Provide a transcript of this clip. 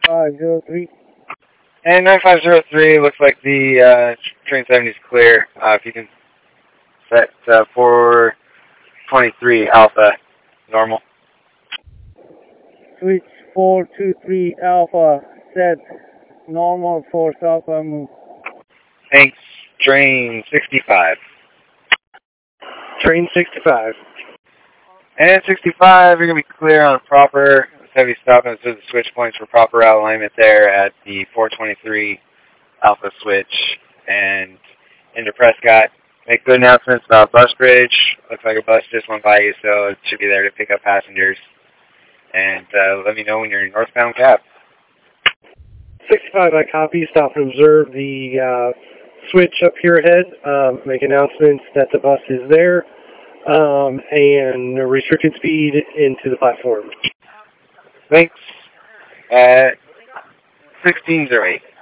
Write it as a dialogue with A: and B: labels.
A: 9503.
B: And 9503, looks like the train 70 is clear. If you can set 423 Alpha, normal.
A: Switch 423 Alpha, set normal for Alpha move.
B: Thanks, train 65.
C: Train 65.
B: And 65, you're going to be clear on a proper heavy stop, and it says the switch points for proper route alignment there at the 423 Alpha switch. And into Prescott, make good announcements about bus bridge. Looks like a bus just went by you, so it should be there to pick up passengers. And let me know when you're in northbound cab.
C: 65, I copy. Stop and observe the switch up here ahead. Make announcements that the bus is there. And restricted speed into the platform.
B: Thanks. 1608.